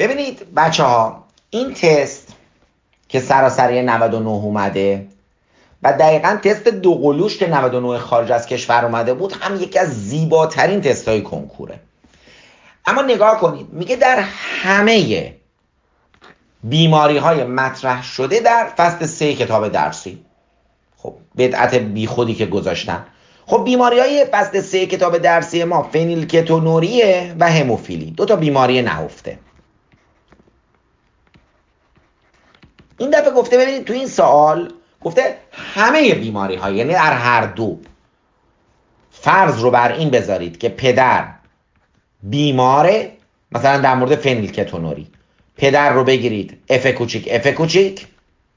ببینید بچه ها، این تست که سراسری 99 اومده و دقیقا تست دوقلوش که 99 خارج از کشور اومده بود هم یکی از زیباترین تست های کنکوره. اما نگاه کنید، میگه در همه بیماری های مطرح شده در فصل 3 کتاب درسی. خب بدعت بی خودی که گذاشتن. خب بیماری های فصل 3 کتاب درسی ما فنیلکتونوریه و هموفیلی، دو تا بیماری نهفته. این دفعه گفته ببینید تو این سوال گفته همه بیماری ها، یعنی در هر دو. فرض رو بر این بذارید که پدر بیماره، مثلا در مورد فنیلکتونوری پدر رو بگیرید اف کوچیک اف کوچیک،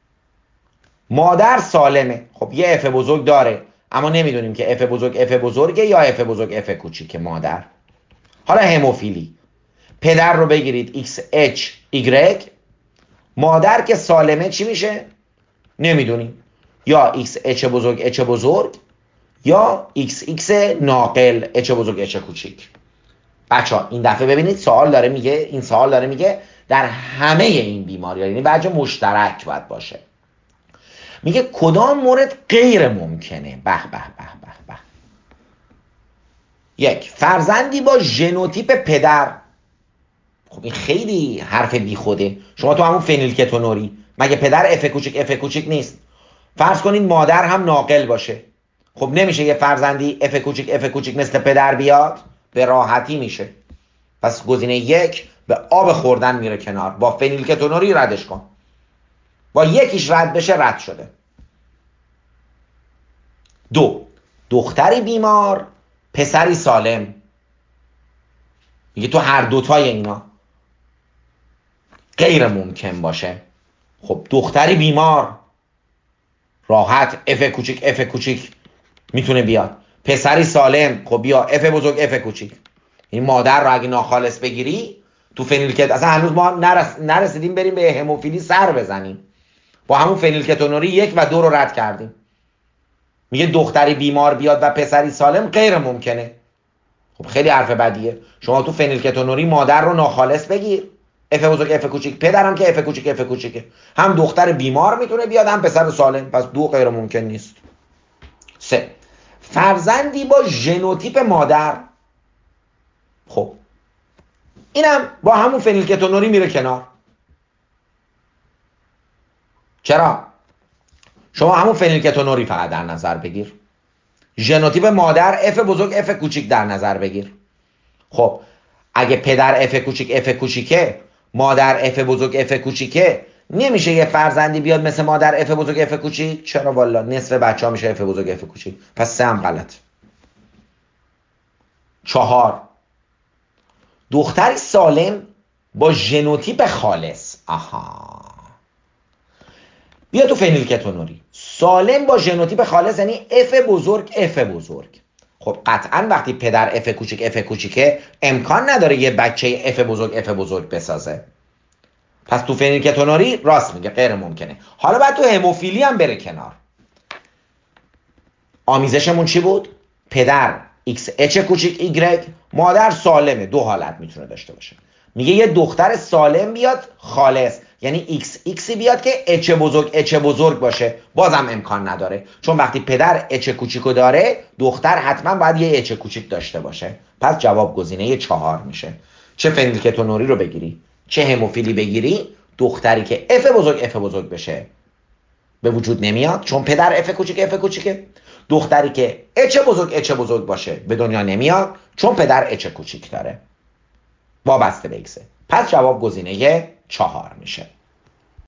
مادر سالمه. خب یه اف بزرگ داره اما نمیدونیم که اف بزرگ اف بزرگه یا اف بزرگ اف کوچیکه مادر. حالا هموفیلی پدر رو بگیرید ایکس اچ ایگرگ، مادر که سالمه چی میشه؟ نمیدونیم، یا ایکس اچ بزرگ اچ بزرگ یا ایکس ایکس ناقل اچ بزرگ اچ کوچیک. بچه‌ها این دفعه ببینید سوال داره میگه، این سوال داره میگه در همه این بیماری‌ها، یعنی وجه مشترک باید باشه. میگه کدام مورد غیر ممکنه؟ به به به به به. یک، فرزندی با ژنوتیپ پدر. خب این خیلی حرف بی خوده. شما تو همون فنیلکتونوری مگه پدر اف کوچیک اف کوچیک نیست؟ فرض کنید مادر هم ناقل باشه. خب نمیشه یه فرزندی اف کوچیک اف کوچیک مثل پدر بیاد؟ به راحتی میشه. پس گزینه یک به آب خوردن میره کنار. با فنیلکتونوری ردش کن. با یکیش رد بشه رد شده. دو، دختری بیمار پسری سالم. میگه تو هر دوتای اینا غیر ممکن باشه. خب دختری بیمار راحت اف کوچیک اف کوچیک میتونه بیاد. پسری سالم خب بیا اف بزرگ اف کوچیک. این مادر رو اگه ناخالص بگیری تو فنیلکت، اصلا هنوز ما نرسیدیم بریم به هموفیلی سر بزنیم. با همون فنیلکتونوری 1 و 2 رو رد کردیم. میگه دختری بیمار بیاد و پسری سالم غیر ممکنه. خب خیلی حرف بدیه. شما تو فنیلکتونوری مادر رو ناخالص بگیر اف بزرگ اف کوچیک، پدرم که اف کوچیک اف کوچیکه. هم دختر بیمار میتونه بیاد هم پسر سالم، پس 2 غیر ممکن نیست. 3، فرزندی با ژنوتیپ مادر. خب اینم با همون فنیلکتونوری میره کنار. چرا؟ شما همون فنیلکتونوری فقط در نظر بگیر، ژنوتیپ مادر اف بزرگ اف کوچیک در نظر بگیر. خب اگه پدر اف کوچیک اف کوچیکه، مادر اف بزرگ اف کوچیکه، نمیشه یه فرزندی بیاد مثل مادر اف بزرگ اف کوچیک؟ چرا والا نصف بچه‌ها میشه اف بزرگ اف کوچیک. پس 3 هم غلط. 4، دختری سالم با ژنوتیپ خالص. آها، بیا تو فنیلکتونوری سالم با ژنوتیپ خالص یعنی اف بزرگ اف بزرگ. خب قطعا وقتی پدر اف کوچیک اف کوچیکه امکان نداره یه بچه اف بزرگ اف بزرگ بسازه. پس تو فنیلکتونوری راست میگه غیر ممکنه. حالا بعد تو هموفیلی هم بره کنار. آمیزشمون چی بود؟ پدر ایکس اچ کوچیک ایگرگ، مادر سالمه. 2 حالت میتونه داشته باشه. میگه یه دختر سالم بیاد خالص، یعنی ایکس ایکسی بیاد که اچ بزرگ باشه، بازم امکان نداره. چون وقتی پدر اچ کوچیکو داره، دختر حتما باید یه اچ کوچیک داشته باشه. پس جواب گزینه 4 میشه. چه فنیلکتونوری رو بگیری چه هموفیلی بگیری، دختری که اف بزرگ بشه به وجود نمیاد چون پدر اف کوچیک اف کوچیکه. دختری که اچ بزرگ باشه به دنیا نمیاد چون پدر اچ کوچیک داره، وابسته به ایکسه. پس جواب گزینه 4 میشه.